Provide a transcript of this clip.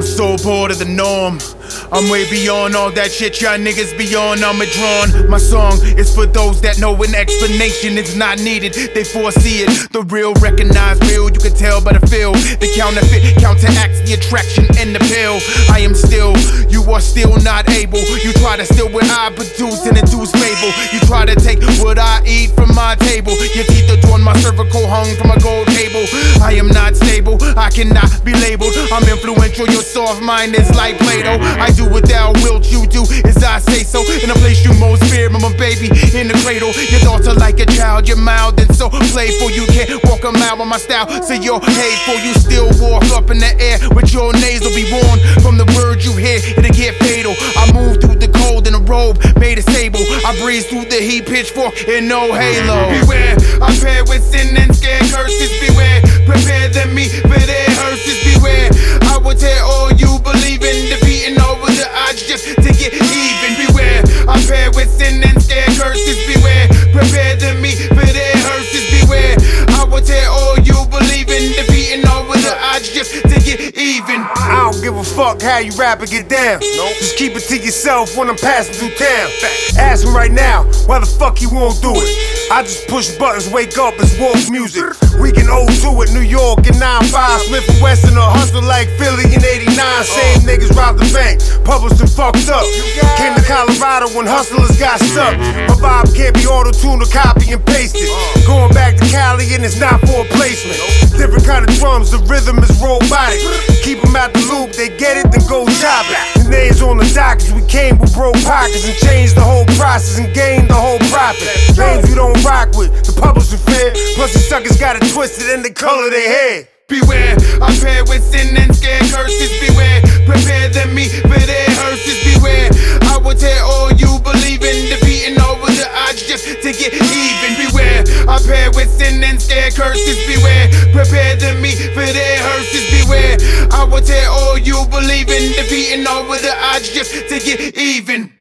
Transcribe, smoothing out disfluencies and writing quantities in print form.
so bored of the norm. I'm way beyond all that shit y'all niggas be on. I'm drawn. My song is for those that know an explanation is not needed. They foresee it. The real recognize real. You can tell by the feel. The counterfeit counteracts the attraction and the pill. I am still, you are still not able. You try to steal what I produce and induce fable. You try to take what I eat from my table. Your teeth are drawn, my cervical hung from a gold table. I am not stable, I cannot be labeled. I'm influential, your soft mind is like Plato. I do what thou wilt, you do as I say so. In a place you most fear, I'm a baby in the cradle. Your thoughts are like a child, you're mild and so playful. You can't walk a mile on my style, so you're hateful. You still walk up in the air with your nasal be worn. From the word you hear, it'll get fatal. I move through the cold in a robe made of sable. I breeze through the heat, pitchfork and no halo. Beware, I'm paired with sin and scared curses. Beware, prepare than me for their hearses. Beware, I will tear all you believe in, defeating over the odds just to get even. Beware, I'm paired with sin and scared curses. Beware, prepare than me for their hearses. Beware, I will tear all you believe in, defeating over the odds just to get even. I don't give a fuck how you rap and get down. Just keep it to yourself when I'm passing through town. Ask him right now, why the fuck he won't do it? I just push buttons, wake up, it's wolf music. We can owe to it, New York in 9-5. Smith and Wesson a hustle like Philly in 89. Same niggas robbed the bank, published and fucked up. Came to Colorado when hustlers got stuck. My vibe can't be auto-tuned or copy and pasted. Going back to Cali and it's not for a placement. Different kind of drums, the rhythm is robotic. Keep them out the loop, they get it, then go chop it. The names on the dockets, we came with broke pockets and changed the whole process and gained the whole profit. Names we don't rock with, the publishing fair. Plus the suckers got it twisted and they color their hair. Beware, I'm paired with sin and scared curses. Beware, prepare than me for their hearses. Beware, I will tear all you believe in, defeating over the odds just to get even. Beware, I'm paired with sin and scared curses. Beware, prepare than me for their hearses. Beware, I will tear all you believe in, defeating over the odds just to get even.